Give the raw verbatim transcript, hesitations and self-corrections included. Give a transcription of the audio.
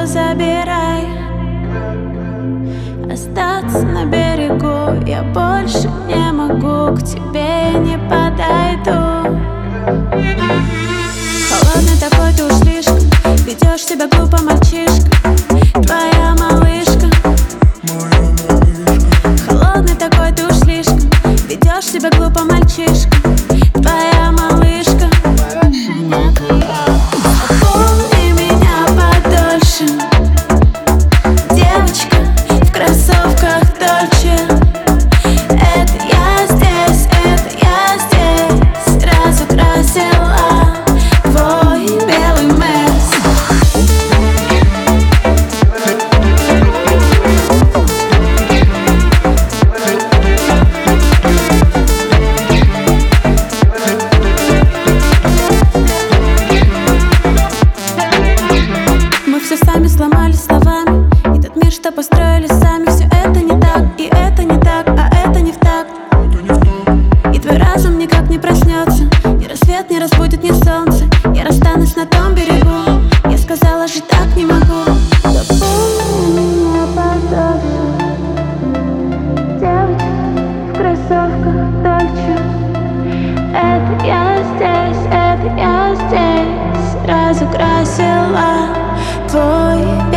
все забирай. Остаться на берегу я больше не могу, к тебе не подойду. Холодный такой ты уж слишком, ведешь себя глупо, мальчишка, твоя малышка. Холодный такой ты уж слишком, ведешь себя глупо, мальчишка, твоя малышка. Помни меня подольше, девочка в кроссовках Дольче. Это я здесь, это я здесь, разукрасила твой белый Мерс. Мы все сами сломали словами, и тот мир, что построили сами. Все это не так, и это не так, а это не в такт. И твой разум никак не проснется, ни рассвет не разбудит, ни солнце. Я расстанусь на том берегу, я сказала же, так не могу. Запомни меня подольше, девочка в кроссовках Дольче. Это я здесь, это я здесь, разукрасила твой